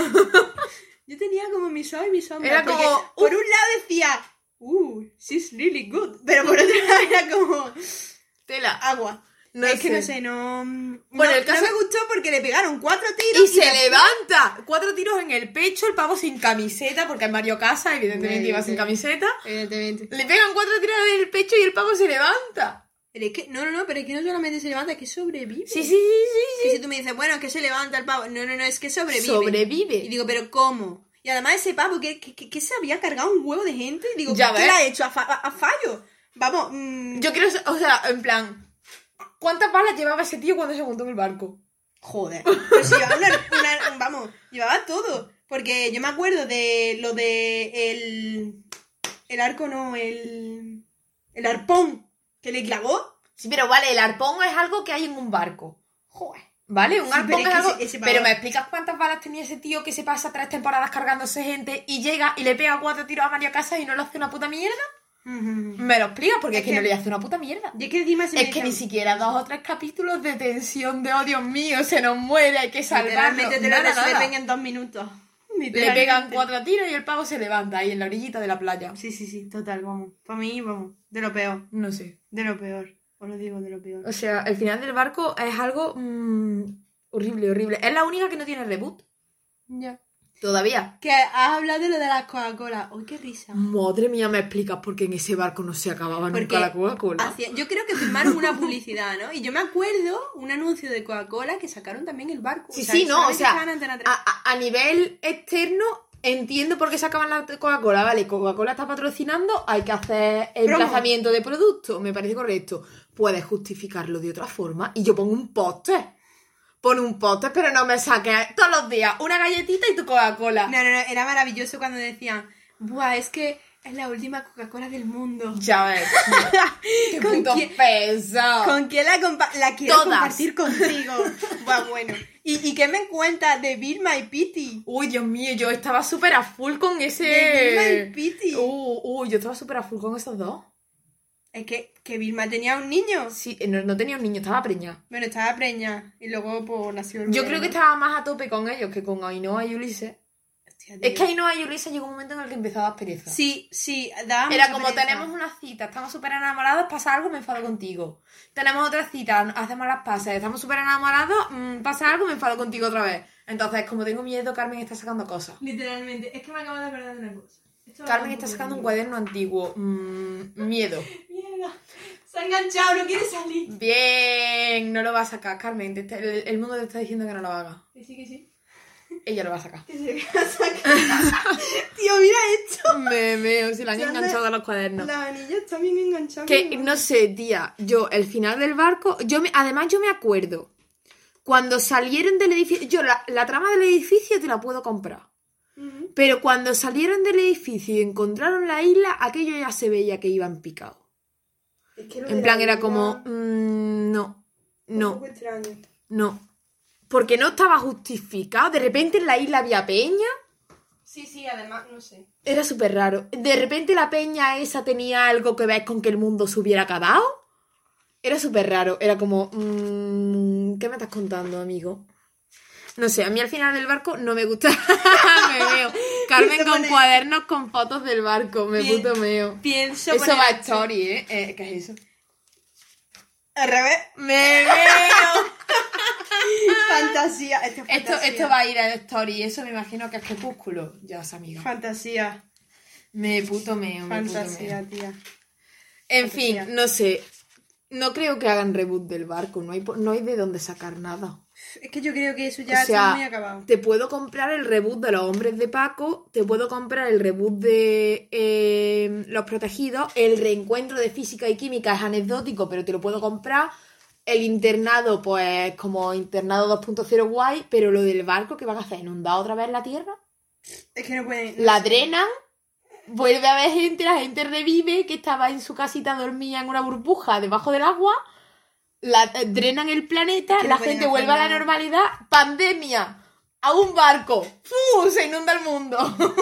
Yo tenía como mi sol y mi sombra. Era porque como, por un lado decía, she's really good. Pero por otro lado era como Tela. agua. No es que sé. no sé, no. Bueno, no, el caso- no me gustó porque le pegaron 4 tiros Y se después- levanta. 4 tiros en el pecho, el pavo sin camiseta, porque es Mario Casas, evidentemente iba sin camiseta. Evidentemente. Le pegan 4 tiros en el pecho y el pavo se levanta. Pero es que, no, pero es que no solamente se levanta, es que sobrevive. Sí. Que si tú me dices, bueno, es que se levanta el pavo. No, es que sobrevive. Sobrevive. Y digo, ¿pero cómo? Y además ese pavo que se había cargado un huevo de gente. Digo, Ya ¿qué ves. le ha hecho? ¿A fallo? Vamos. Yo quiero, o sea, en plan, ¿cuántas balas llevaba ese tío cuando se montó en el barco? Joder. Pero si llevaba vamos, llevaba todo. Porque yo me acuerdo de lo de el arco, no, el arpón que le clavó. Sí, pero vale, el arpón es algo que hay en un barco. Joder. ¿Vale? Un Sí, arpón pero es es que algo... ese pavo- Pero ¿me explicas cuántas balas tenía ese tío que se pasa 3 temporadas cargándose gente y llega y le pega 4 tiros a Mario Casas y no le hace una puta mierda? ¿Me lo explicas? Porque es que no le hace una puta mierda. Y es que encima se me Es que hizo- ni siquiera 2 o 3 capítulos de tensión de, oh Dios mío, se nos muere, hay que salvarlo. Literalmente te lo Nada, resuelven nada. en 2 minutos. Le pegan 4 tiros y el pavo se levanta ahí en la orillita de la playa. Sí, total, vamos. Para mí, vamos. De lo peor. No sé. De lo peor. Os lo digo, de lo peor. O sea, el final del barco es algo horrible. Es la única que no tiene reboot. Ya. Todavía. Que has hablado de lo de las Coca-Cola. ¡Uy, qué risa! Madre mía, me explicas por qué en ese barco no se acababa Porque nunca la Coca-Cola. Yo creo que firmaron una publicidad, ¿no? Y yo me acuerdo un anuncio de Coca-Cola que sacaron también el barco. Sí, O sea, sí, no, o solamente sea, estaba en Antena 3. a nivel externo entiendo por qué sacaban la Coca-Cola. Vale, Coca-Cola está patrocinando, hay que hacer emplazamiento de producto, me parece correcto. Puedes justificarlo de otra forma y yo pongo un póster. Pon un póster, pero no me saques todos los días una galletita y tu Coca-Cola. No, era maravilloso cuando decían, ¡buah, es que es la última Coca-Cola del mundo! Ya ves. ¡Qué ¿Con puto quién- peso! ¿Con quién la quiero Todas. compartir contigo? Buah, bueno. ¿Y qué me cuentas de Vilma y Piti? Uy, Dios mío, yo estaba súper a full con ese... De Vilma y Piti. Yo estaba súper a full con esos dos. Es que Vilma tenía un niño. Sí, no tenía un niño, estaba preñada. Bueno, estaba preñada. Y luego, pues, nació el Yo bebé, creo que ¿no? estaba más a tope con ellos que con Ainhoa y Ulises. Hostia, tío. Es que Ainhoa y Ulises llegó un momento en el que empezó a dar pereza. Sí, daba Era mucha como, pereza. tenemos una cita, estamos súper enamorados, pasa algo, me enfado contigo. Tenemos otra cita, hacemos las pases, estamos súper enamorados, pasa algo, me enfado contigo otra vez. Entonces, como tengo miedo, Carmen está sacando cosas. Literalmente. Es que me acabo de acordar de una cosa. Carmen está sacando un cuaderno antiguo. Miedo. Mierda. Se ha enganchado, no quiere salir. Bien, no lo va a sacar, Carmen. El mundo te está diciendo que no lo haga. Que sí. Ella lo va a sacar. Que se va a sacar. Tío, mira esto. Me veo, se le han Se anda- enganchado a los cuadernos. La anilla está bien enganchada. Que, no sé, tía, yo, el final del barco, además yo me acuerdo, cuando salieron del edificio, yo la trama del edificio te la puedo comprar, Ujú. pero cuando salieron del edificio y encontraron la isla, aquello ya se veía que iban picados. Es que lo En de plan, la era isla como, un no, poco extraño. no, porque no estaba justificado, de repente en la isla había peña. Sí, además, no sé. Era súper raro. De repente la peña esa tenía algo que ver con que el mundo se hubiera acabado. Era súper raro. Era como... ¿qué me estás contando, amigo? No sé, a mí al final del barco no me gusta. Me veo. Carmen Se con pone- cuadernos con fotos del barco. Me Bien. puto meo. Pienso Eso poner va a esto. story, ¿eh? ¿Qué es eso? Al revés. ¡Me veo! Fantasía. Esto es fantasía. Esto va a ir a story. Eso me imagino que es Crepúsculo. Ya, amiga. Fantasía. Me puto meo. Fantasía, tía. En fin, Fantasía. no sé. No creo que hagan reboot del barco, no hay de dónde sacar nada. Es que yo creo que eso ya O sea, está muy acabado. te puedo comprar el reboot de Los Hombres de Paco, te puedo comprar el reboot de Los Protegidos, el reencuentro de Física y Química es anecdótico, pero te lo puedo comprar. El internado, pues como internado 2.0 guay, pero lo del barco, ¿qué van a hacer? ¿Inundar otra vez la tierra? Es que no pueden... La drenan, vuelve a haber gente, la gente revive, que estaba en su casita dormida en una burbuja debajo del agua, drenan el planeta, Es que no la pueden gente hacer vuelve a la nada. normalidad, pandemia, a un barco, ¡fu! Se inunda el mundo.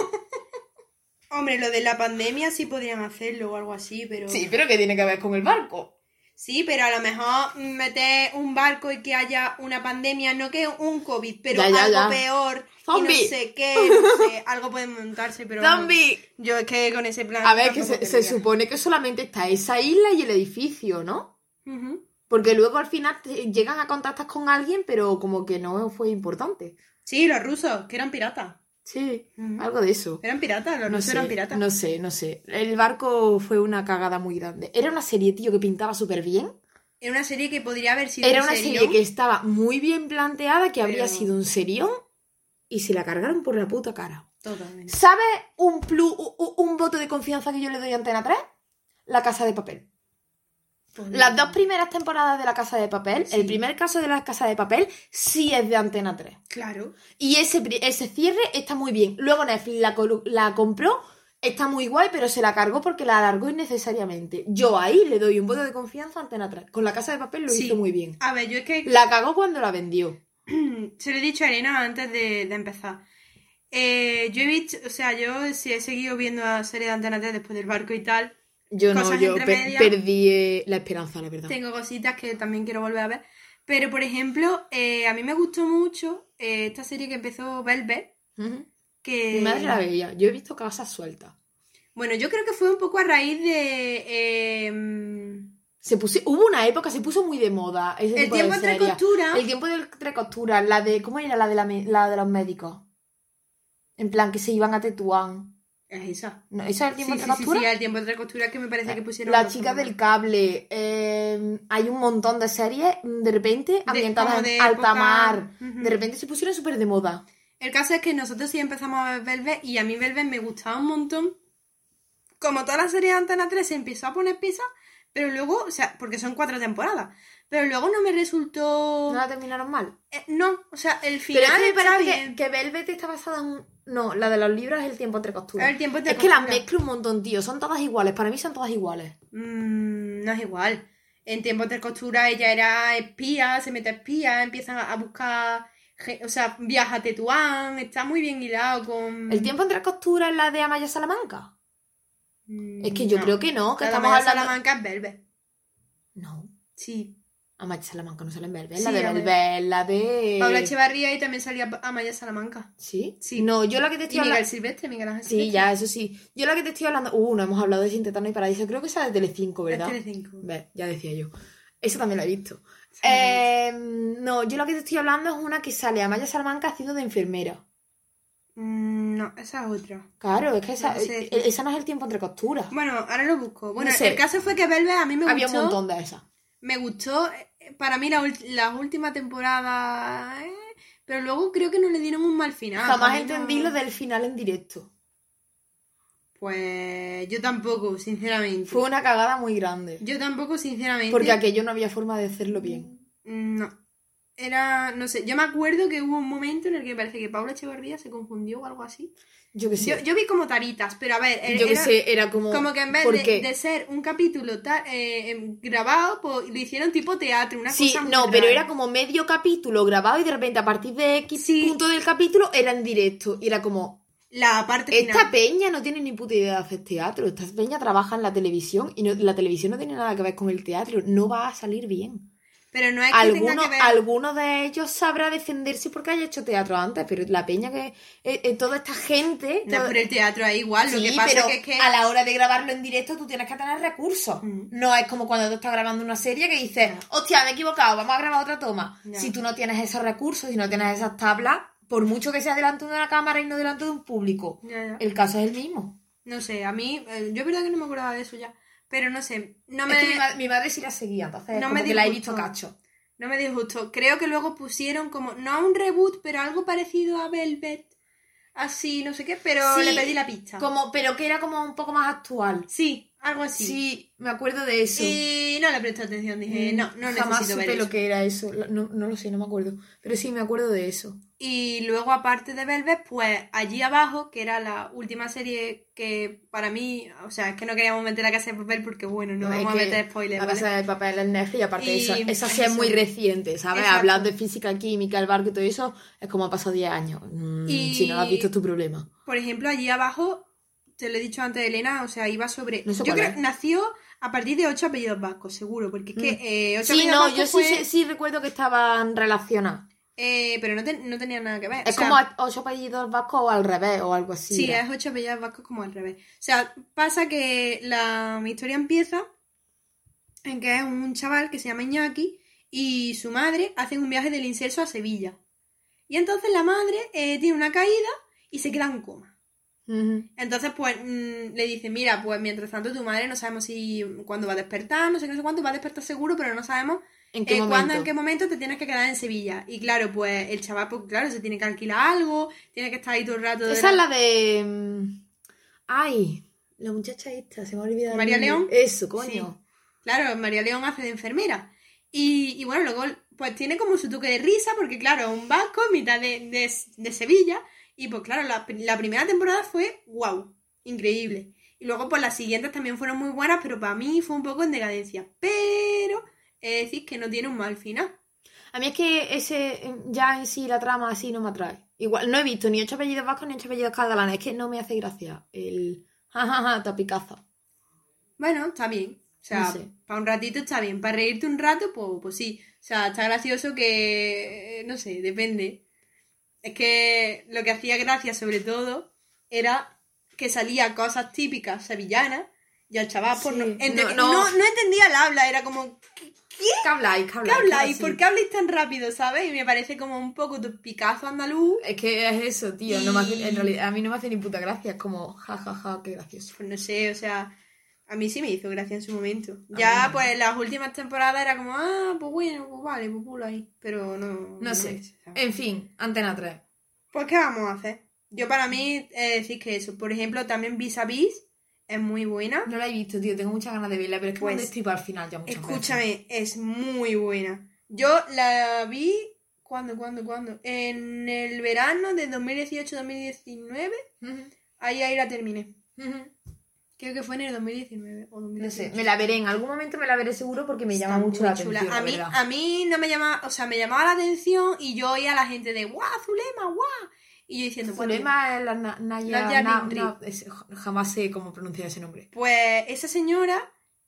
Hombre, lo de la pandemia sí podrían hacerlo o algo así, pero... Sí, pero ¿qué tiene que ver con el barco? Sí, pero a lo mejor meter un barco y que haya una pandemia, no que un COVID, pero Ya, algo ya. peor Zombie. y no sé qué, no sé, algo puede montarse, pero vamos, ¡Zombie! yo es que con ese plan A ver, que tampoco se querría. supone que solamente está esa isla y el edificio, ¿no? Ujú. Porque luego al final llegan a contactar con alguien, pero como que no fue importante. Sí, los rusos, que eran piratas. Sí, Ujú. algo de eso. Eran piratas, los rusos eran piratas. No sé. El barco fue una cagada muy grande. Era una serie, tío, que pintaba súper bien. Era una serie que podría haber sido Era un una serión, serie que estaba muy bien planteada, que habría Pero- sido un serión, y se la cargaron por la puta cara. Totalmente. ¿Sabes un voto de confianza que yo le doy a Antena 3? La Casa de Papel. Pues Las no. 2 primeras temporadas de La Casa de Papel, Sí. el primer caso de La Casa de Papel, sí es de Antena 3. Claro. Y ese cierre está muy bien. Luego Netflix la compró, está muy guay, pero se la cargó porque la alargó innecesariamente. Yo ahí le doy un voto de confianza a Antena 3. Con La Casa de Papel lo Sí. hizo muy bien. A ver, yo es que La cagó cuando la vendió. se lo he dicho a Elena antes de empezar. Yo he visto, o sea, yo sí he seguido viendo la serie de Antena 3 después del barco y tal. Yo no, Cosas yo entre medias. perdí la esperanza, la verdad. Tengo cositas que también quiero volver a ver. Pero, por ejemplo, a mí me gustó mucho esta serie que empezó Velvet. Ujú. Que... Mi madre la veía. Yo he visto Casas Sueltas. Bueno, yo creo que fue un poco a raíz de... Hubo una época, se puso muy de moda ese El tipo tiempo de entre series. costuras. El tiempo entre costuras, la de... ¿Cómo era la de los médicos? En plan, que se iban a Tetuán. Es esa. ¿No? ¿Eso es el tiempo Sí, entre sí, costuras? el tiempo entre costuras que me parece que pusieron... Las los chicas del programas. cable. Hay un montón de series, de repente, ambientadas como de en alta época- mar. Ujú. De repente se pusieron súper de moda. El caso es que nosotros sí empezamos a ver Velvet y a mí Velvet me gustaba un montón. Como toda la serie de Antena 3 se empezó a poner pisa, pero luego, o sea, porque son 4 temporadas, pero luego no me resultó... ¿No la terminaron mal? No, o sea, el Pero final es que me está parece bien. que Velvet está basada en... No, la de los libros es el tiempo entre costuras. El tiempo entre es que las costuras. mezclo un montón, tío. Son todas iguales. Para mí son todas iguales. No es igual. En tiempo de costura ella era espía, se mete a espía, empiezan a buscar... O sea, viaja a Tetuán, está muy bien hilado con... ¿El tiempo entre costuras es la de Amaya Salamanca? Es que yo No. creo que no, que La de estamos Amaya hablando... Salamanca es Velvet. No, Sí. Amaya Salamanca no sale en Velvet. Sí, La de a ver. Velvet, la de... Paula Echevarría y también salía Amaya Salamanca. ¿Sí? Sí. No, yo la que te Y estoy Miguel hablando... Silvestre, Miguel Ángel Sí, Silvestre. ya, eso sí. Yo la que te estoy hablando... no hemos hablado de Sin Tetano y Paraíso. Creo que esa de Telecinco, Es ¿verdad? Telecinco. Ves, ya decía yo. Esa también la he visto. Sí, la he No, yo la que te estoy hablando es una que sale Amaya Salamanca haciendo de enfermera. No, esa es otra. Claro, es que esa, No sé. esa no es el tiempo entre costuras. Bueno, ahora lo busco. Bueno, No sé. el caso fue que Velvet a mí me Había gustó. un montón de esas. Me gustó, para mí, las últimas temporadas. Pero luego creo que no le dieron un mal final. Jamás Para mí no- entendí lo del final en directo. Pues yo tampoco, sinceramente. Fue una cagada muy grande. Yo tampoco, sinceramente. Porque aquello no había forma de hacerlo bien. No. Era, no sé, yo me acuerdo que hubo un momento en el que me parece que Paula Echevarría se confundió o algo así. Yo qué sé. Yo vi como taritas, pero a ver, Yo qué era sé, era como... como que en vez ¿por de, qué? de ser un capítulo grabado, pues lo hicieron tipo teatro, una Sí, cosa muy no, pero rara. era como medio capítulo grabado y de repente a partir de X Sí. punto del capítulo era en directo. Y era como... La parte Esta final. peña no tiene ni puta idea de hacer teatro. Esta peña trabaja en la televisión y la televisión no tiene nada que ver con el teatro. No va a salir bien. Pero no es que tenga que ver... Alguno de ellos sabrá defenderse porque haya hecho teatro antes, pero la peña que... toda esta gente... No, pero el teatro es igual, lo Sí, que pasa pero que es que... a la hora de grabarlo en directo tú tienes que tener recursos. Mm. No es como cuando tú estás grabando una serie que dices, Ya. hostia, me he equivocado, vamos a grabar otra toma. Ya. Si tú no tienes esos recursos, si no tienes esas tablas, por mucho que sea delante de una cámara y no delante de un público, Ya. el caso es el mismo. No sé, a mí... yo es verdad que no me acordaba de eso ya. Pero no sé, no Es que me, mi madre sí la seguía, entonces no como me que la he visto disgustó. cacho. no me disgustó. Creo que luego pusieron como, no un reboot, pero algo parecido a Velvet. Así, no sé qué, pero Sí, le pedí la pista. Pero que era como un poco más actual. Sí, algo así. Sí, me acuerdo de eso. Y no le presté atención, dije, no Jamás necesito ver supe eso. lo que era eso. No lo sé, no me acuerdo. Pero sí, me acuerdo de eso. Y luego, aparte de Velvet, pues Allí Abajo, que era la última serie que para mí, o sea, es que no queríamos meter La Casa de Papel porque, bueno, no Es vamos a que meter spoilers, La ¿vale? Casa de Papel en Netflix y aparte Y esa sí es eso. muy reciente, ¿sabes? Exacto. Hablar de física, química, el barco y todo eso es como ha pasado 10 años. Y- Si no lo has visto es tu problema. Por ejemplo, Allí Abajo, te lo he dicho antes, Elena, o sea, iba sobre... No sé yo cuál creo es. que nació a partir de 8 apellidos vascos, seguro, porque es que 8 Sí, apellidos no, vascos yo fue... sí recuerdo que estaban relacionadas. pero no tenían nada que ver. Es o sea, como 8 apellidos vascos o al revés o algo así. Sí, era. es 8 apellidos vascos como al revés. O sea, pasa que mi historia empieza en que es un chaval que se llama Iñaki y su madre hacen un viaje del Inserso a Sevilla. Y entonces la madre tiene una caída y se queda en coma. Ujú. Entonces, pues, le dice, mira, pues mientras tanto tu madre no sabemos si cuándo va a despertar, no sé qué, no sé cuánto, va a despertar seguro, pero no sabemos ¿En qué cuándo, momento? en qué momento te tienes que quedar en Sevilla. Y claro, pues el chaval, pues claro, se tiene que alquilar algo, tiene que estar ahí todo el rato. Esa es la de... Ay, la muchacha esta, se me ha olvidado. el ¿María nombre. León? Eso, coño. Sí. Claro, María León hace de enfermera. Y bueno, luego pues tiene como su toque de risa, porque claro, es un vasco en mitad de Sevilla. Y pues claro, la primera temporada fue wow, increíble. Y luego pues las siguientes también fueron muy buenas, pero para mí fue un poco en decadencia. Pero he de decir que no tiene un mal final. A mí es que ese, ya en sí, la trama así no me atrae. Igual, no he visto ni 8 apellidos vascos ni 8 apellidos catalanes. Es que no me hace gracia el jajaja, tapicazo. Bueno, está bien. O sea, No sé. para un ratito está bien. Para reírte un rato, pues sí. O sea, está gracioso que... no sé, depende. Es que lo que hacía gracia, sobre todo, era que salía cosas típicas sevillanas y al chaval pues, Sí. no entendía el habla. Era como, ¿Qué habláis? ¿qué habláis? ¿Por qué habláis tan rápido, sabes? Y me parece como un poco picazo andaluz. Es que es eso, tío. Y- No me hace- en realidad, a mí no me hace ni puta gracia. Es como, jajaja, qué gracioso. Pues no sé, o sea... A mí sí me hizo gracia en su momento. A Ya, mí no. pues, las últimas temporadas era como, pues bueno, pues vale, pues pulo ahí. Pero no... No sé. me ¿sabes? En fin, Antena 3. Pues, ¿qué vamos a hacer? Yo, para mí, decir que eso. Por ejemplo, también Vis a Vis es muy buena. No la he visto, tío. Tengo muchas ganas de verla, pero es que Pues, me destripa al final ya muchas Escúchame, es muy buena. Yo la vi... ¿Cuándo? En el verano de 2018-2019. veces. Ahí la terminé. Ujú. Creo que fue en el 2019 o No 2018. sé, me la veré. En algún momento me la veré seguro porque me llama Está mucho muy la chula. atención, la verdad. A mí no me llamaba, o sea, me llamaba la atención y yo oía a la gente de ¡guau, Zulema, guau! Y yo diciendo, pues, Zulema es la Naya... Naya Nindri. Jamás sé cómo pronunciar ese nombre. pues esa señora,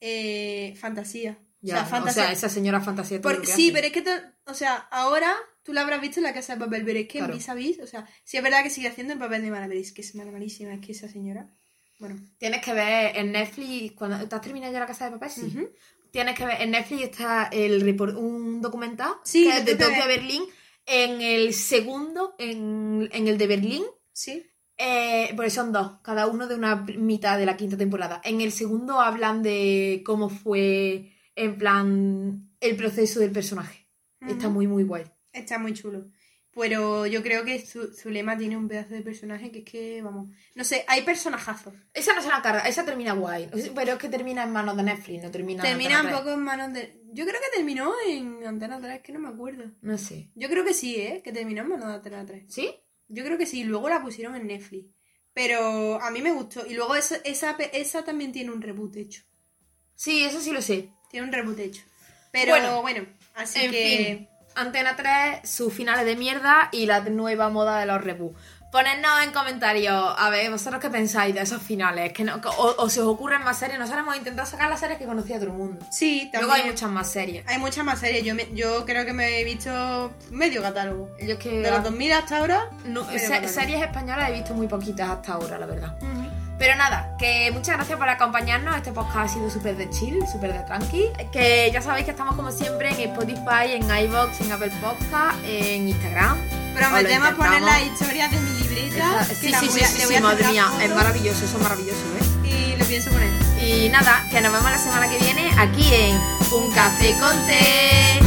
fantasía. Ya, fantasía. o sea, esa señora fantasía todo lo que Sí, hace. pero es que, o sea, ahora tú la habrás visto en La Casa de Papel, pero es que Claro. en Vis a Vis, o sea, sí es verdad que sigue haciendo el papel de mala, pero es que es malísima, es que esa señora, bueno. Tienes que ver en Netflix, cuando ¿te has terminado ya La Casa de Papel? Sí. Ujú. Tienes que ver, en Netflix está un documental Sí, que lo es de tengo que Tokio a ver. Berlín. En el segundo, en el de Berlín, Sí. porque son dos, cada uno de una mitad de la quinta temporada. En el segundo hablan de cómo fue, en plan, el proceso del personaje. Está Ujú. muy, muy guay. Está muy chulo. Pero yo creo que Zulema tiene un pedazo de personaje que es que, vamos, no sé, hay personajazos. Esa no se la carga, esa termina guay. Pero es que termina en manos de Netflix, no termina en Termina un Antena poco en manos de... Yo creo que terminó en Antena 3, que no me acuerdo. 3. No sé. Yo creo que sí, que terminó en manos de Antena 3. ¿Sí? Yo creo que sí, luego la pusieron en Netflix. Pero a mí me gustó. Y luego esa también tiene un reboot hecho. Sí, eso sí lo sé. Tiene un reboot hecho. Pero Bueno, bueno, así En que... fin, Antena 3, sus finales de mierda y la nueva moda de los reboots. Ponednos en comentarios, a ver, vosotros qué pensáis de esos finales. Que no, o se os ocurren más series. Nosotros hemos intentado sacar las series que conocía todo el mundo. Sí, también. Luego hay muchas más series. Hay muchas más series. Yo creo que me he visto medio catálogo. Yo es que De los 2000 hasta ahora... no, medio se- catálogo. series españolas he visto muy poquitas hasta ahora, la verdad. Pero nada, que muchas gracias por acompañarnos. Este podcast ha sido súper de chill, súper de tranqui. Que ya sabéis que estamos como siempre en Spotify, en iVoox, en Apple Podcast, en Instagram. Prometemos Os lo poner intentamos. las historias de mi libreta. Sí, que la sí, voy sí, a- sí, le voy sí, a madre sacar mía, fotos es maravilloso, eso es maravilloso, ¿eh? Y lo pienso poner. Y nada, que nos vemos la semana que viene aquí en Un Café con Té.